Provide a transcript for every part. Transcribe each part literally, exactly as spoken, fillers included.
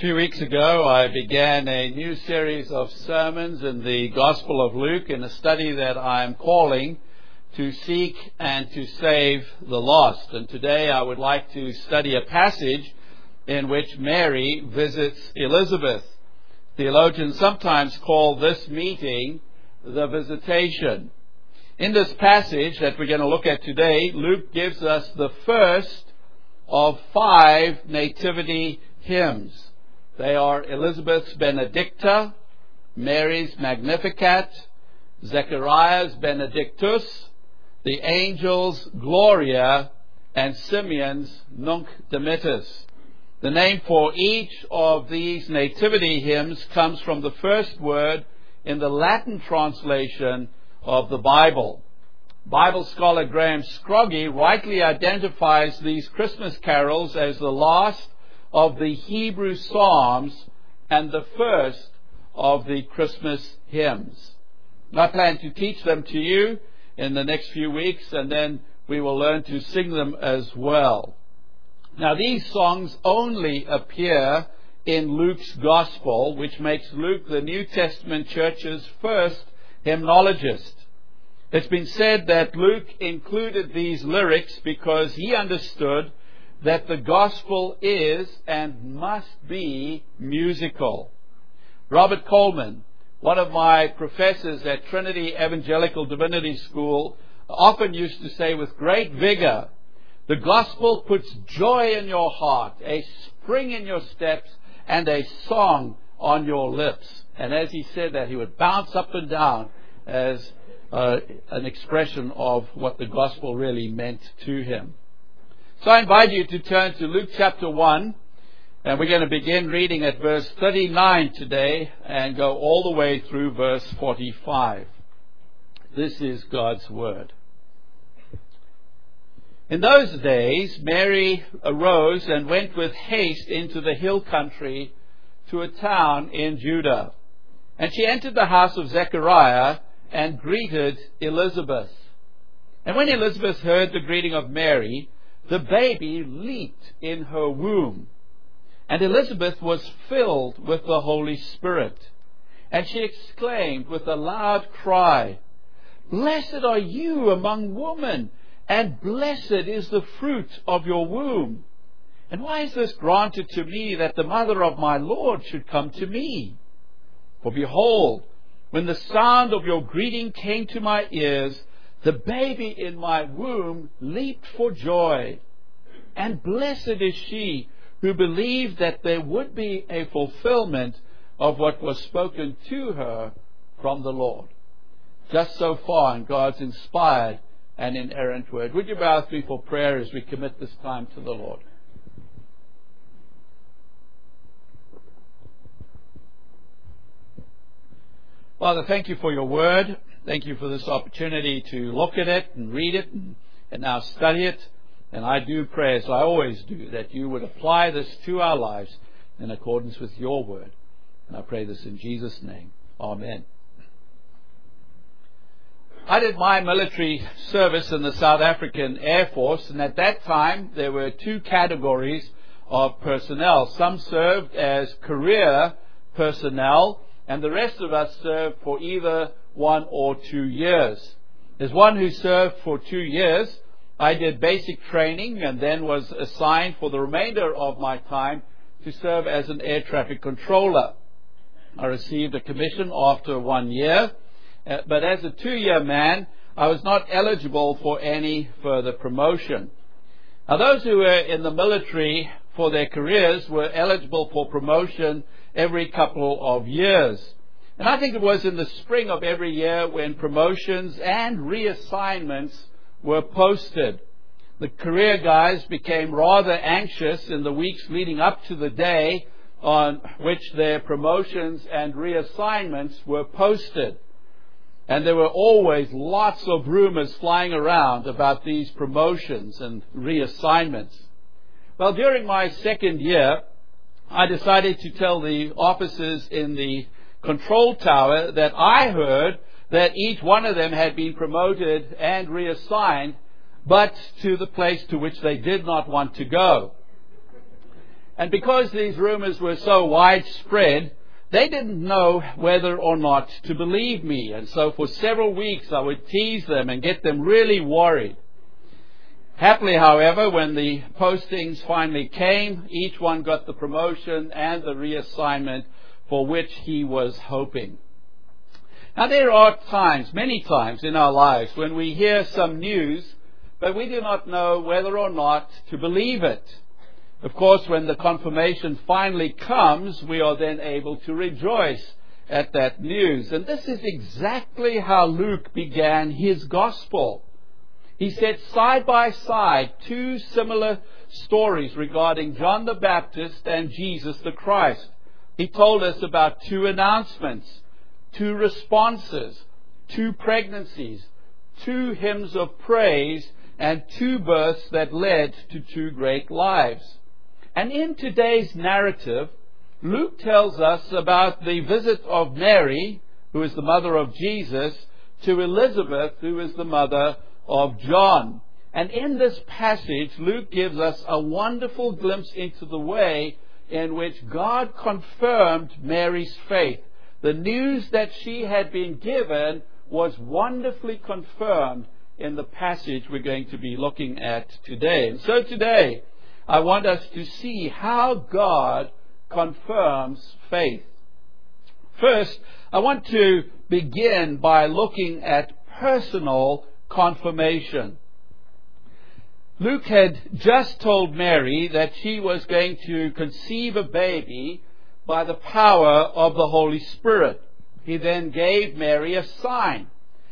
few weeks ago, I began a new series of sermons in the Gospel of Luke in a study that I'm calling To Seek and to Save the Lost. And today I would like to study a passage in which Mary visits Elizabeth. Theologians sometimes call this meeting the visitation. In this passage that we're going to look at today, Luke gives us the first of five nativity hymns. They are Elizabeth's Benedicta, Mary's Magnificat, Zechariah's Benedictus, the angel's Gloria, and Simeon's Nunc Dimittis. The name for each of these nativity hymns comes from the first word in the Latin translation of the Bible. Bible scholar Graham Scroggie rightly identifies these Christmas carols as the last of the Hebrew Psalms and the first of the Christmas hymns. I plan to teach them to you in the next few weeks, and then we will learn to sing them as well. Now, these songs only appear in Luke's Gospel, which makes Luke the New Testament church's first hymnologist. It's been said that Luke included these lyrics because he understood that the Gospel is and must be musical. Robert Coleman, one of my professors at Trinity Evangelical Divinity School, often used to say with great vigor, the Gospel puts joy in your heart, a spring in your steps, and a song on your lips. And as he said that, he would bounce up and down as uh, an expression of what the Gospel really meant to him. So I invite you to turn to Luke chapter one, and we're going to begin reading at verse thirty-nine today and go all the way through verse forty-five. This is God's Word. In those days, Mary arose and went with haste into the hill country to a town in Judah. And she entered the house of Zechariah and greeted Elizabeth. And when Elizabeth heard the greeting of Mary, the baby leaped in her womb. And Elizabeth was filled with the Holy Spirit. And she exclaimed with a loud cry, "Blessed are you among women, and blessed is the fruit of your womb. And why is this granted to me, that the mother of my Lord should come to me? For behold, when the sound of your greeting came to my ears, the baby in my womb leaped for joy. And blessed is she who believed that there would be a fulfillment of what was spoken to her from the Lord." Just so far in God's inspired and inerrant word. Would you bow with me for prayer as we commit this time to the Lord? Father, thank you for your word. Thank you for this opportunity to look at it and read it and, and now study it. And I do pray, as I always do, that you would apply this to our lives in accordance with your word. And I pray this in Jesus' name. Amen. I did my military service in the South African Air Force, and at that time there were two categories of personnel. Some served as career personnel, and the rest of us served for either one or two years. There's one who served for two years. I did basic training and then was assigned for the remainder of my time to serve as an air traffic controller. I received a commission after one year, uh, but as a two-year man, I was not eligible for any further promotion. Now, those who were in the military for their careers were eligible for promotion every couple of years. And I think it was in the spring of every year when promotions and reassignments were posted. The career guys became rather anxious in the weeks leading up to the day on which their promotions and reassignments were posted. And there were always lots of rumors flying around about these promotions and reassignments. Well, during my second year, I decided to tell the officers in the control tower that I heard that each one of them had been promoted and reassigned, but to the place to which they did not want to go. And because these rumors were so widespread, they didn't know whether or not to believe me. And so for several weeks I would tease them and get them really worried. Happily, however, when the postings finally came, each one got the promotion and the reassignment for which he was hoping. Now, there are times, many times in our lives, when we hear some news, but we do not know whether or not to believe it. Of course, when the confirmation finally comes, we are then able to rejoice at that news. And this is exactly how Luke began his gospel. He set side by side two similar stories regarding John the Baptist and Jesus the Christ. He told us about two announcements, two responses, two pregnancies, two hymns of praise, and two births that led to two great lives. And in today's narrative, Luke tells us about the visit of Mary, who is the mother of Jesus, to Elizabeth, who is the mother of John. And in this passage, Luke gives us a wonderful glimpse into the way in which God confirmed Mary's faith. The news that she had been given was wonderfully confirmed in the passage we're going to be looking at today. And so today, I want us to see how God confirms faith. First, I want to begin by looking at personal confirmation. Luke had just told Mary that she was going to conceive a baby by the power of the Holy Spirit. He then gave Mary a sign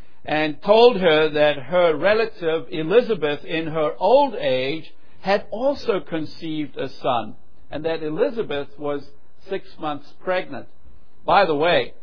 and told her that her relative Elizabeth in her old age had also conceived a son, and that Elizabeth was six months pregnant. By the way,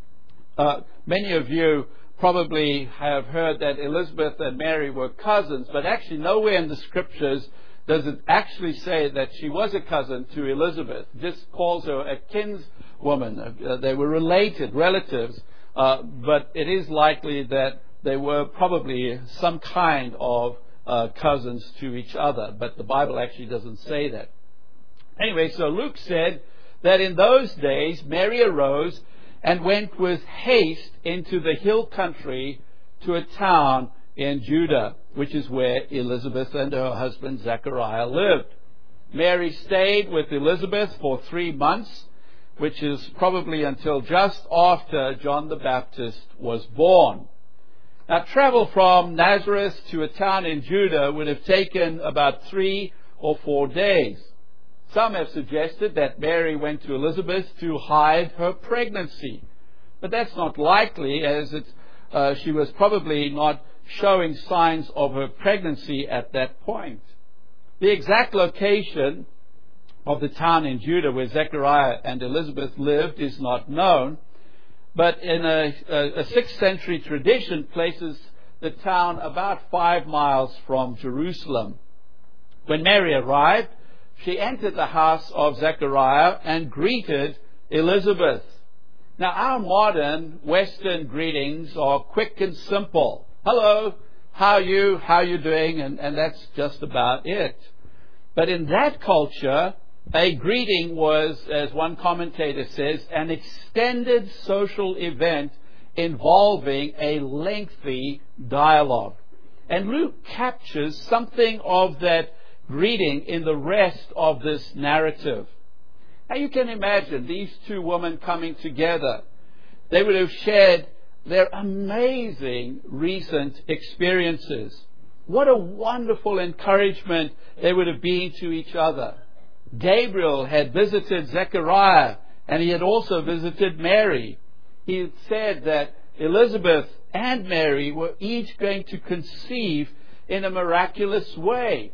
uh, many of you probably have heard that Elizabeth and Mary were cousins, but actually nowhere in the scriptures does it actually say that she was a cousin to Elizabeth. It just calls her a kinswoman. Uh, they were related, relatives, uh, but it is likely that they were probably some kind of uh, cousins to each other, but the Bible actually doesn't say that. Anyway, so Luke said that in those days Mary arose and went with haste into the hill country to a town in Judah, which is where Elizabeth and her husband Zechariah lived. Mary stayed with Elizabeth for three months, which is probably until just after John the Baptist was born. Now, travel from Nazareth to a town in Judah would have taken about three or four days. Some have suggested that Mary went to Elizabeth to hide her pregnancy. But that's not likely, as it, uh, she was probably not showing signs of her pregnancy at that point. The exact location of the town in Judah where Zechariah and Elizabeth lived is not known, but in a, a, a sixth century tradition places the town about five miles from Jerusalem. When Mary arrived, she entered the house of Zechariah and greeted Elizabeth. Now, our modern Western greetings are quick and simple. Hello, how are you, how are you doing, and, and that's just about it. But in that culture, a greeting was, as one commentator says, an extended social event involving a lengthy dialogue. And Luke captures something of that greeting in the rest of this narrative. Now you can imagine these two women coming together. They would have shared their amazing recent experiences. What a wonderful encouragement they would have been to each other. Gabriel had visited Zechariah, and he had also visited Mary. He had said that Elizabeth and Mary were each going to conceive in a miraculous way.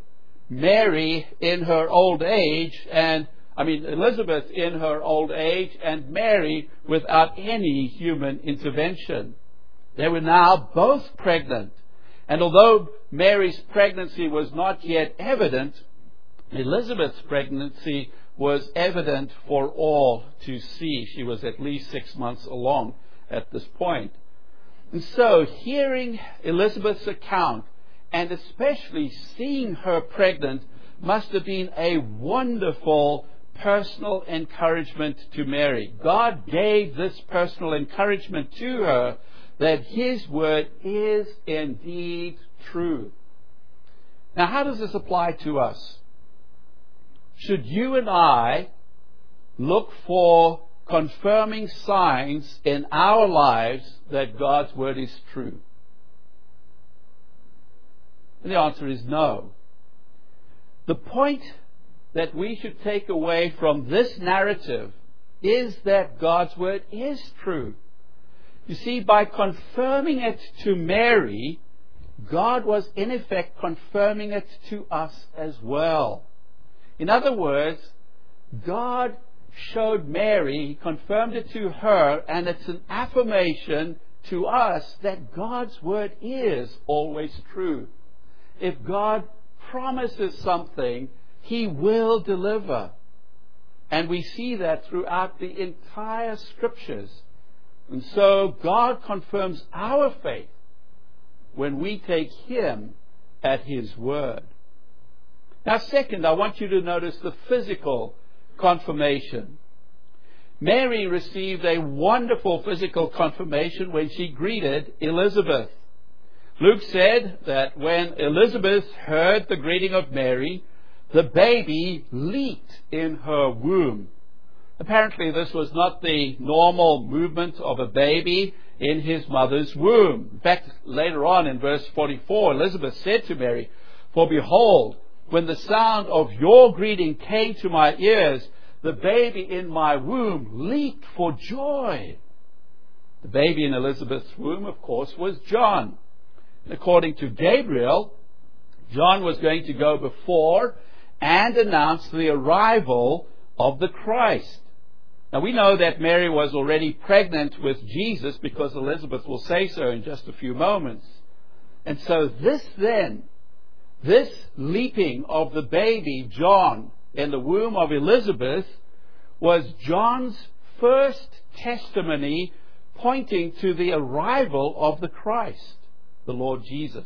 Mary in her old age, and I mean Elizabeth in her old age, and Mary without any human intervention. They were now both pregnant. And although Mary's pregnancy was not yet evident, Elizabeth's pregnancy was evident for all to see. She was at least six months along at this point. And so, hearing Elizabeth's account, and especially seeing her pregnant, must have been a wonderful personal encouragement to Mary. God gave this personal encouragement to her that His word is indeed true. Now, how does this apply to us? Should you and I look for confirming signs in our lives that God's word is true? And the answer is no. The point that we should take away from this narrative is that God's word is true. You see, by confirming it to Mary, God was in effect confirming it to us as well. In other words, God showed Mary, He confirmed it to her, and it's an affirmation to us that God's word is always true. If God promises something, He will deliver. And we see that throughout the entire Scriptures. And so God confirms our faith when we take Him at His word. Now, second, I want you to notice the physical confirmation. Mary received a wonderful physical confirmation when she greeted Elizabeth. Luke said that when Elizabeth heard the greeting of Mary, the baby leaped in her womb. Apparently, this was not the normal movement of a baby in his mother's womb. In fact, later on in verse forty-four, Elizabeth said to Mary, "For behold, when the sound of your greeting came to my ears, the baby in my womb leaped for joy." The baby in Elizabeth's womb, of course, was John. According to Gabriel, John was going to go before and announce the arrival of the Christ. Now, we know that Mary was already pregnant with Jesus because Elizabeth will say so in just a few moments. And so this then, this leaping of the baby John in the womb of Elizabeth was John's first testimony pointing to the arrival of the Christ, the Lord Jesus.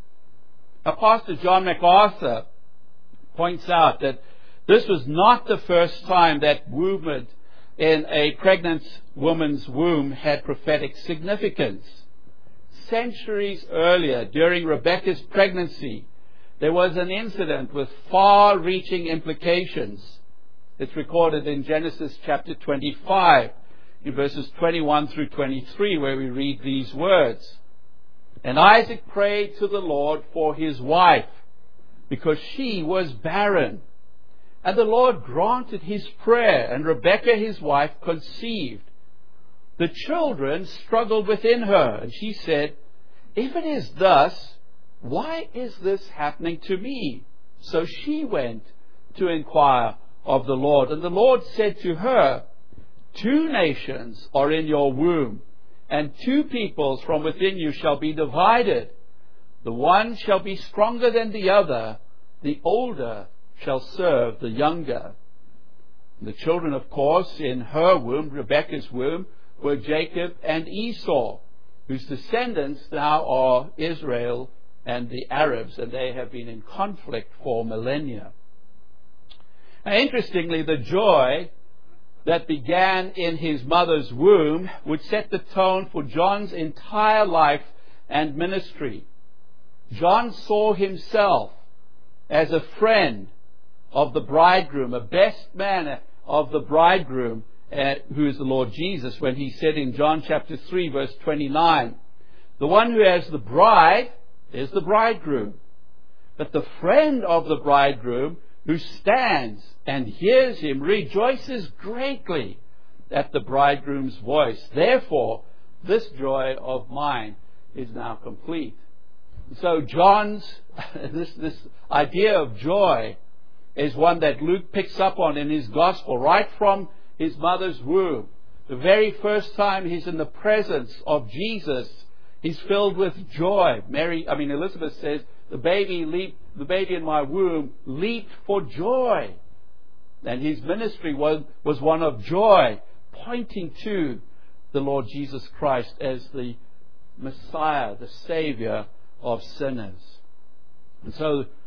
Now, Pastor John MacArthur points out that this was not the first time that movement in a pregnant woman's womb had prophetic significance. Centuries earlier, during Rebekah's pregnancy, there was an incident with far-reaching implications. It's recorded in Genesis chapter twenty-five, in verses twenty-one through twenty-three, where we read these words. "And Isaac prayed to the Lord for his wife, because she was barren. And the Lord granted his prayer, and Rebekah his wife conceived. The children struggled within her, and she said, 'If it is thus, why is this happening to me?' So she went to inquire of the Lord. And the Lord said to her, 'Two nations are in your womb, and two peoples from within you shall be divided. The one shall be stronger than the other, the older shall serve the younger.'" The children, of course, in her womb, Rebekah's womb, were Jacob and Esau, whose descendants now are Israel and the Arabs, and they have been in conflict for millennia. Now, interestingly, the joy that began in his mother's womb would set the tone for John's entire life and ministry. John saw himself as a friend of the bridegroom, a best man of the bridegroom, uh, who is the Lord Jesus, when he said in John chapter three, verse twenty-nine, "The one who has the bride is the bridegroom. But the friend of the bridegroom who stands and hears him rejoices greatly at the bridegroom's voice. Therefore, this joy of mine is now complete." So John's, this, this idea of joy is one that Luke picks up on in his gospel right from his mother's womb. The very first time he's in the presence of Jesus, he's filled with joy. Mary, I mean Elizabeth says, the baby leaped, the baby in my womb leaped for joy. And his ministry was, was one of joy, pointing to the Lord Jesus Christ as the Messiah, the Savior of sinners. And so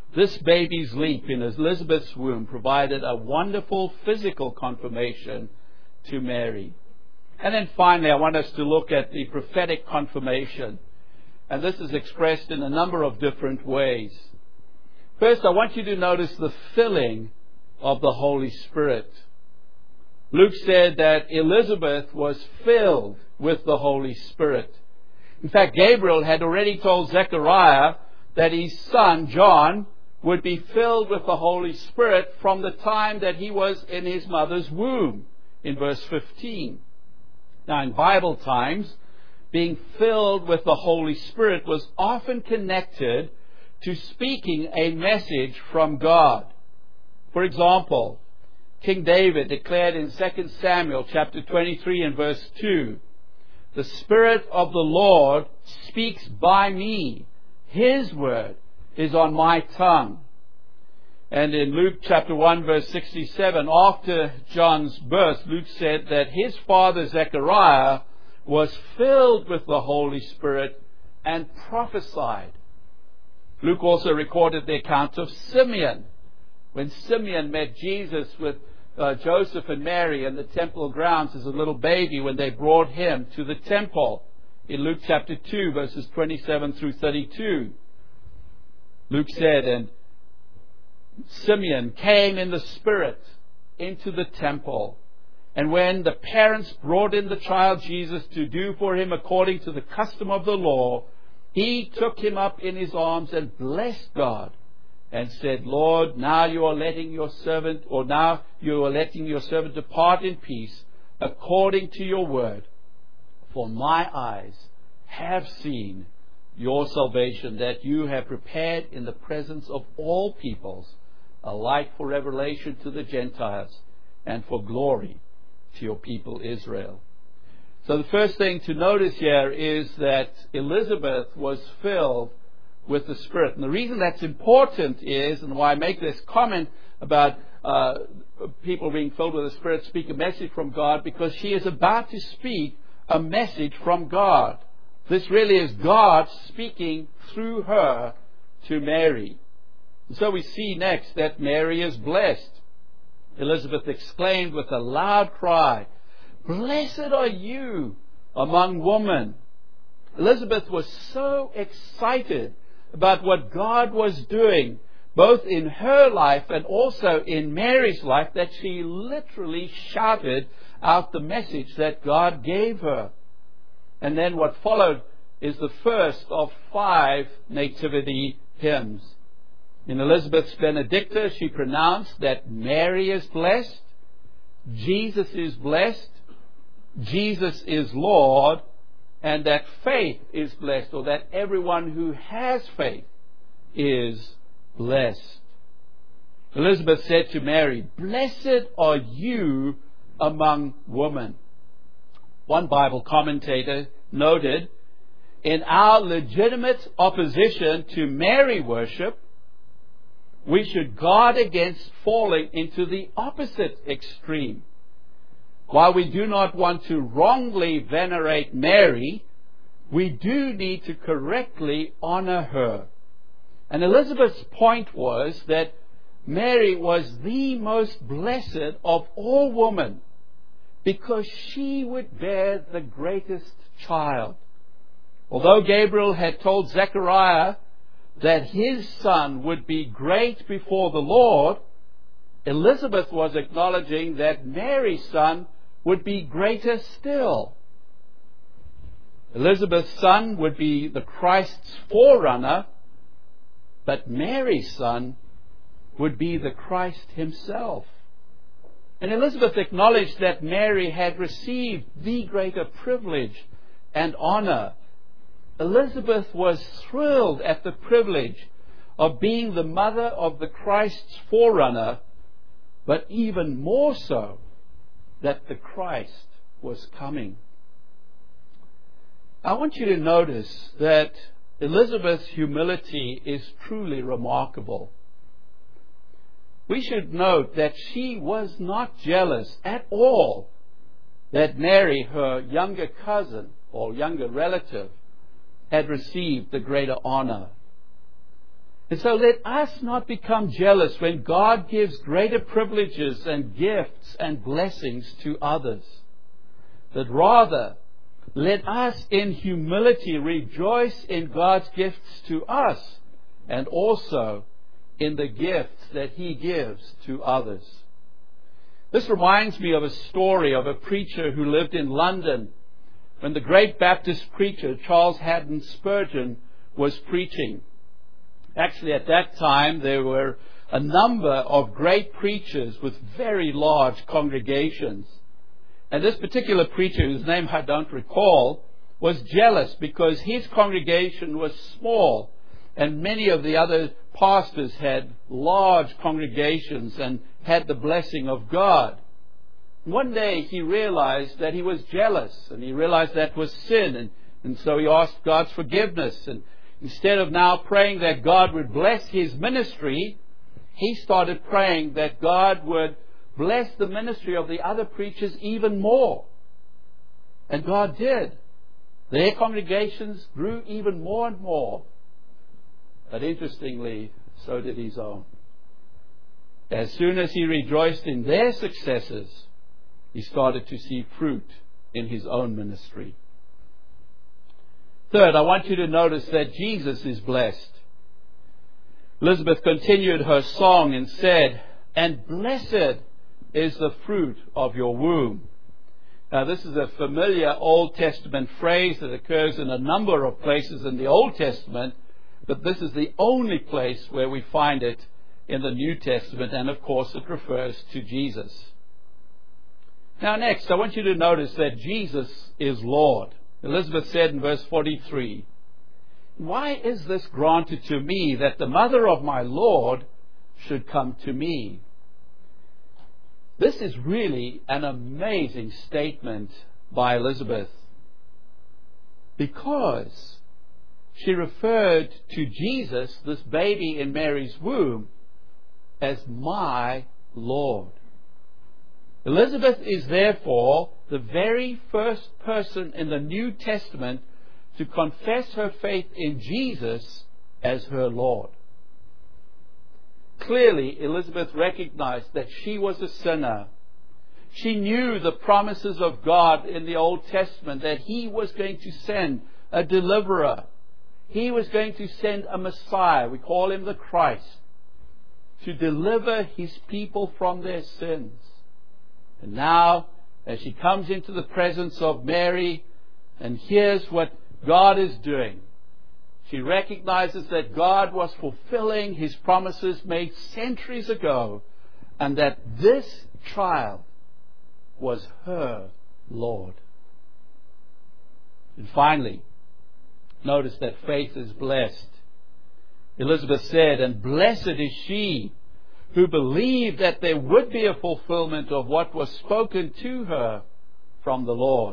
This baby's leap in Elizabeth's womb provided a wonderful physical confirmation to Mary. And then finally, I want us to look at the prophetic confirmation. And this is expressed in a number of different ways. First, I want you to notice the filling of the Holy Spirit. Luke said that Elizabeth was filled with the Holy Spirit. In fact, Gabriel had already told Zechariah that his son, John, would be filled with the Holy Spirit from the time that he was in his mother's womb, in verse fifteen. Now, in Bible times, being filled with the Holy Spirit was often connected to speaking a message from God. For example, King David declared in Second Samuel chapter twenty-three and verse two, "The Spirit of the Lord speaks by me. His word is on my tongue." And in Luke chapter one verse sixty-seven, after John's birth, Luke said that his father Zechariah was filled with the Holy Spirit and prophesied. Luke also recorded the account of Simeon. When Simeon met Jesus with uh, Joseph and Mary in the temple grounds as a little baby, when they brought him to the temple, in Luke chapter two verses twenty-seven through thirty-two. Luke said, "And Simeon came in the Spirit into the temple. And when the parents brought in the child Jesus to do for him according to the custom of the law, he took him up in his arms and blessed God and said, 'Lord, now you are letting your servant, or now you are letting your servant depart in peace according to your word. For my eyes have seen your salvation, that you have prepared in the presence of all peoples a light for revelation to the Gentiles and for glory to your people Israel.'" So the first thing to notice here is that Elizabeth was filled with the Spirit. And the reason that's important is, and why I make this comment about uh, people being filled with the Spirit speak a message from God, because she is about to speak a message from God. This really is God speaking through her to Mary. And so we see next that Mary is blessed. Elizabeth exclaimed with a loud cry, "Blessed are you among women." Elizabeth was so excited about what God was doing, both in her life and also in Mary's life, that she literally shouted out the message that God gave her. And then what followed is the first of five nativity hymns. In Elizabeth's Benedicta, she pronounced that Mary is blessed, Jesus is blessed, Jesus is Lord, and that faith is blessed, or that everyone who has faith is blessed. Elizabeth said to Mary, "Blessed are you among women." One Bible commentator noted, "In our legitimate opposition to Mary worship, we should guard against falling into the opposite extreme. While we do not want to wrongly venerate Mary, we do need to correctly honor her." And Elizabeth's point was that Mary was the most blessed of all women, because she would bear the greatest child. Although Gabriel had told Zechariah that his son would be great before the Lord, Elizabeth was acknowledging that Mary's son would be greater still. Elizabeth's son would be the Christ's forerunner, but Mary's son would be the Christ himself. And Elizabeth acknowledged that Mary had received the greater privilege and honor. Elizabeth was thrilled at the privilege of being the mother of the Christ's forerunner, but even more so that the Christ was coming. I want you to notice that Elizabeth's humility is truly remarkable. We should note that she was not jealous at all that Mary, her younger cousin or younger relative, had received the greater honor. And so let us not become jealous when God gives greater privileges and gifts and blessings to others. But rather, let us in humility rejoice in God's gifts to us and also in the gifts that He gives to others. This reminds me of a story of a preacher who lived in London when the great Baptist preacher Charles Haddon Spurgeon was preaching. Actually, at that time, there were a number of great preachers with very large congregations. And this particular preacher, whose name I don't recall, was jealous because his congregation was small and many of the other pastors had large congregations and had the blessing of God. One day he realized that he was jealous, and he realized that was sin, and, and so he asked God's forgiveness. And instead of now praying that God would bless his ministry, he started praying that God would bless the ministry of the other preachers even more. And God did. Their congregations grew even more and more. But interestingly, so did his own. As soon as he rejoiced in their successes, he started to see fruit in his own ministry. Third, I want you to notice that Jesus is blessed. Elizabeth continued her song and said, "And blessed is the fruit of your womb." Now, this is a familiar Old Testament phrase that occurs in a number of places in the Old Testament, but this is the only place where we find it in the New Testament, and of course it refers to Jesus. Now next, I want you to notice that Jesus is Lord. Elizabeth said in verse forty-three, "Why is this granted to me, that the mother of my Lord should come to me?" This is really an amazing statement by Elizabeth, because she referred to Jesus, this baby in Mary's womb, as my Lord. Elizabeth is therefore the very first person in the New Testament to confess her faith in Jesus as her Lord. Clearly, Elizabeth recognized that she was a sinner. She knew the promises of God in the Old Testament, that He was going to send a deliverer. He was going to send a Messiah, we call Him the Christ, to deliver His people from their sins. And now, as she comes into the presence of Mary and hears what God is doing, she recognizes that God was fulfilling His promises made centuries ago, and that this child was her Lord. And finally, notice that faith is blessed. Elizabeth said, "And blessed is she who believed that there would be a fulfillment of what was spoken to her from the Lord."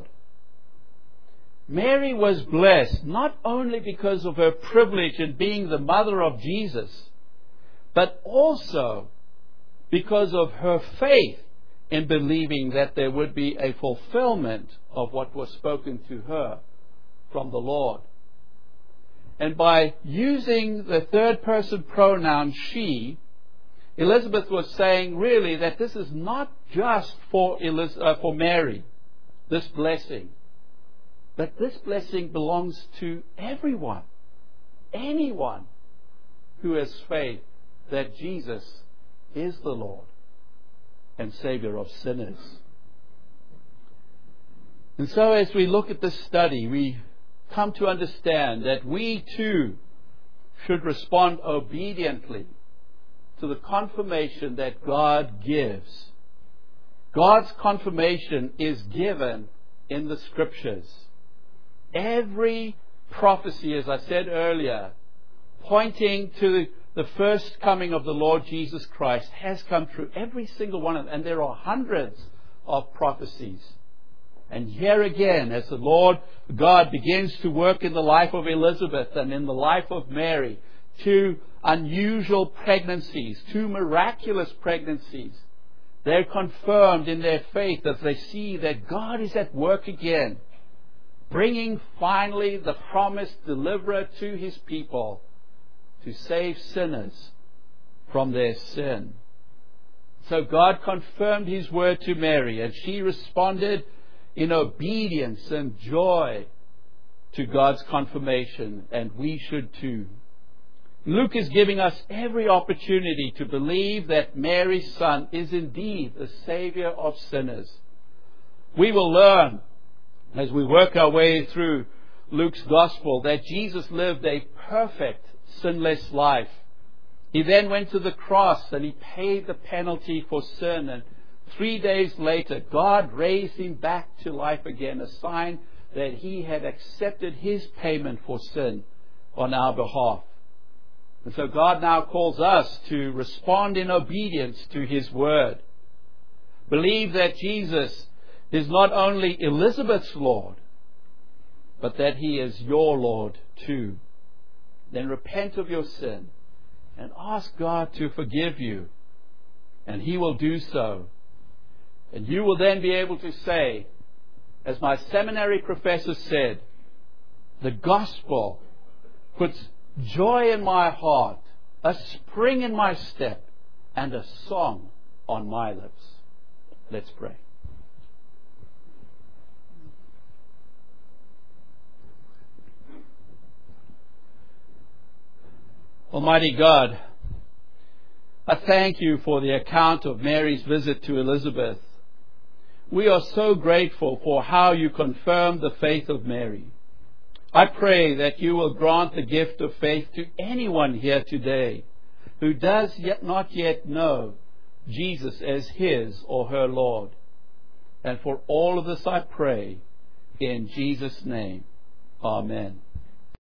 Mary was blessed not only because of her privilege in being the mother of Jesus, but also because of her faith in believing that there would be a fulfillment of what was spoken to her from the Lord. And by using the third person pronoun she, Elizabeth was saying really that this is not just for, Eliz- uh, for Mary, this blessing, but this blessing belongs to everyone, anyone who has faith that Jesus is the Lord and Savior of sinners. And so as we look at this study, we come to understand that we too should respond obediently to the confirmation that God gives. God's confirmation is given in the Scriptures. Every prophecy, as I said earlier, pointing to the first coming of the Lord Jesus Christ has come true. Every single one of them. And there are hundreds of prophecies. And here again, as the Lord God begins to work in the life of Elizabeth and in the life of Mary, two unusual pregnancies, two miraculous pregnancies, they're confirmed in their faith as they see that God is at work again, bringing finally the promised deliverer to His people, to save sinners from their sin. So God confirmed His word to Mary, and she responded in obedience and joy to God's confirmation, and we should too. Luke is giving us every opportunity to believe that Mary's son is indeed the Savior of sinners. We will learn as we work our way through Luke's Gospel that Jesus lived a perfect, sinless life. He then went to the cross and He paid the penalty for sin, and three days later God raised Him back to life again, a sign that He had accepted His payment for sin on our behalf. And so God now calls us to respond in obedience to His word. Believe that Jesus is not only Elizabeth's Lord, but that He is your Lord too. Then repent of your sin and ask God to forgive you, and He will do so. And you will then be able to say, as my seminary professor said, the gospel puts joy in my heart, a spring in my step, and a song on my lips. Let's pray. Almighty God, I thank You for the account of Mary's visit to Elizabeth. We are so grateful for how You confirmed the faith of Mary. I pray that You will grant the gift of faith to anyone here today who does yet not yet know Jesus as his or her Lord. And for all of this I pray in Jesus' name. Amen.